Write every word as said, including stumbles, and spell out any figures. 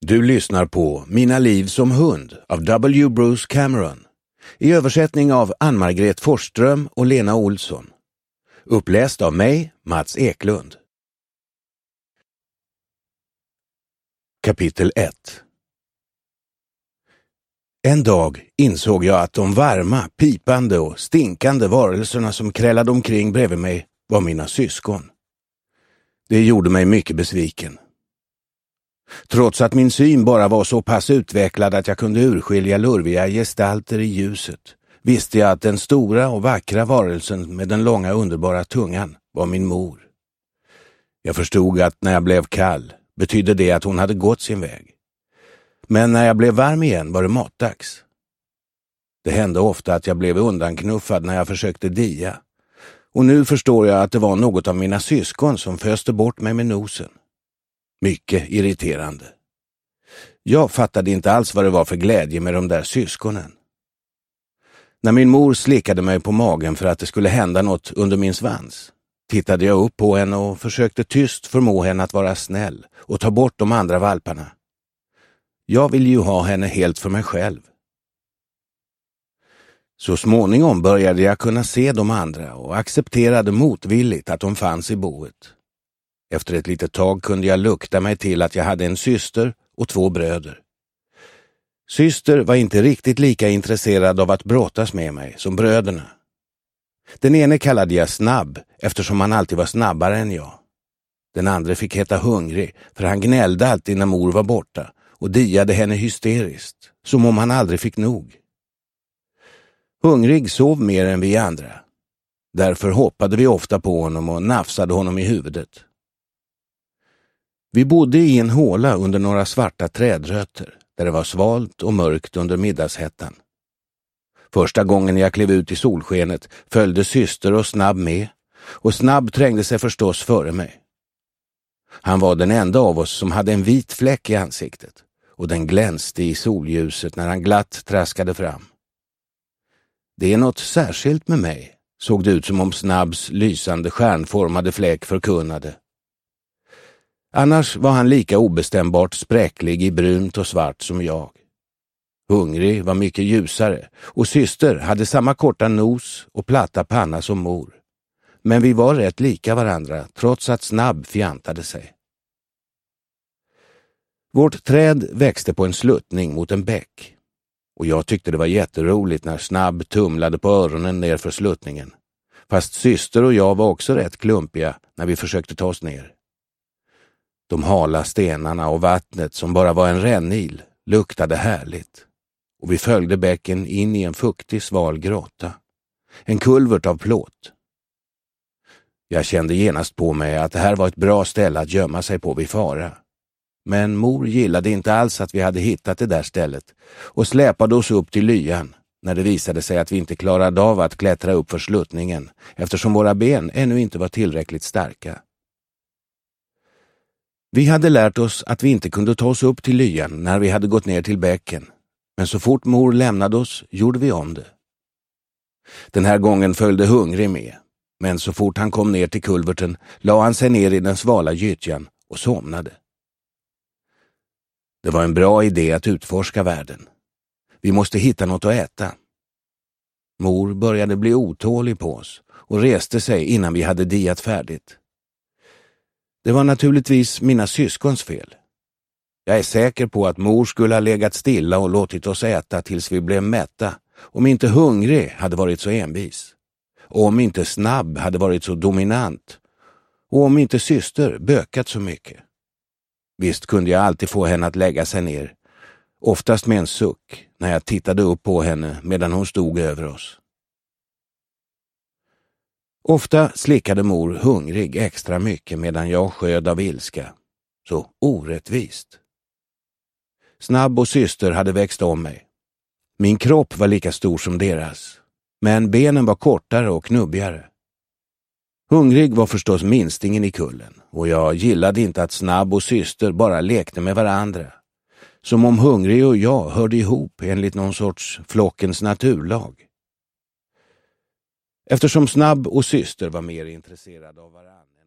Du lyssnar på Mina liv som hund av W. Bruce Cameron. I översättning av Ann-Margret Forsström och Lena Olsson. Uppläst av mig, Mats Eklund. Kapitel ett. En dag insåg jag att de varma, pipande och stinkande varelserna som krälade omkring bredvid mig var mina syskon. Det gjorde mig mycket besviken. Trots att min syn bara var så pass utvecklad att jag kunde urskilja lurviga gestalter i ljuset, visste jag att den stora och vackra varelsen med den långa underbara tungan var min mor. Jag förstod att när jag blev kall betydde det att hon hade gått sin väg. Men när jag blev varm igen var det matdags. Det hände ofta att jag blev undanknuffad när jag försökte dia. Och nu förstår jag att det var något av mina syskon som föste bort mig med nosen. Mycket irriterande. Jag fattade inte alls vad det var för glädje med de där syskonen. När min mor slickade mig på magen för att det skulle hända något under min svans, tittade jag upp på henne och försökte tyst förmå henne att vara snäll och ta bort de andra valparna. Jag ville ju ha henne helt för mig själv. Så småningom började jag kunna se de andra och accepterade motvilligt att de fanns i boet. Efter ett litet tag kunde jag lukta mig till att jag hade en syster och två bröder. Syster var inte riktigt lika intresserad av att brottas med mig som bröderna. Den ene kallade jag snabb eftersom han alltid var snabbare än jag. Den andra fick heta hungrig för han gnällde alltid när mor var borta och diade henne hysteriskt, som om han aldrig fick nog. Hungrig sov mer än vi andra. Därför hoppade vi ofta på honom och nafsade honom i huvudet. Vi bodde i en håla under några svarta trädrötter där det var svalt och mörkt under middagshettan. Första gången jag klev ut i solskenet följde syster och Snabb med, och Snabb trängde sig förstås före mig. Han var den enda av oss som hade en vit fläck i ansiktet, och den glänste i solljuset när han glatt traskade fram. Det är något särskilt med mig, såg det ut som om Snabbs lysande stjärnformade fläck förkunnade. Annars var han lika obestämbart spräcklig i brunt och svart som jag. Hungrig var mycket ljusare och syster hade samma korta nos och platta panna som mor. Men vi var rätt lika varandra trots att Snabb fjantade sig. Vårt träd växte på en sluttning mot en bäck. Och jag tyckte det var jätteroligt när Snabb tumlade på öronen ner för sluttningen. Fast syster och jag var också rätt klumpiga när vi försökte ta oss ner. De hala stenarna och vattnet som bara var en rännil luktade härligt. Och vi följde bäcken in i en fuktig sval grotta. En kulvert av plåt. Jag kände genast på mig att det här var ett bra ställe att gömma sig på vid fara. Men mor gillade inte alls att vi hade hittat det där stället och släpade oss upp till lyan när det visade sig att vi inte klarade av att klättra upp för sluttningen eftersom våra ben ännu inte var tillräckligt starka. Vi hade lärt oss att vi inte kunde ta oss upp till lyan när vi hade gått ner till bäcken, men så fort mor lämnade oss gjorde vi om det. Den här gången följde Hungrig med, men så fort han kom ner till kulverten la han sig ner i den svala gyttjan och somnade. Det var en bra idé att utforska världen. Vi måste hitta något att äta. Mor började bli otålig på oss och reste sig innan vi hade diat färdigt. Det var naturligtvis mina syskons fel. Jag är säker på att mor skulle ha legat stilla och låtit oss äta tills vi blev mätta, om inte Hungrig hade varit så envis. Och om inte Snabb hade varit så dominant. Och om inte syster bökat så mycket. Visst kunde jag alltid få henne att lägga sig ner, oftast med en suck, när jag tittade upp på henne medan hon stod över oss. Ofta slickade mor Hungrig extra mycket medan jag sköd av ilska. Så orättvist. Snabb och syster hade växt om mig. Min kropp var lika stor som deras, men benen var kortare och knubbigare. Hungrig var förstås minstingen i kullen och jag gillade inte att Snabb och syster bara lekte med varandra. Som om Hungrig och jag hörde ihop enligt någon sorts flockens naturlag. Eftersom Snabb och syster var mer intresserade av varandra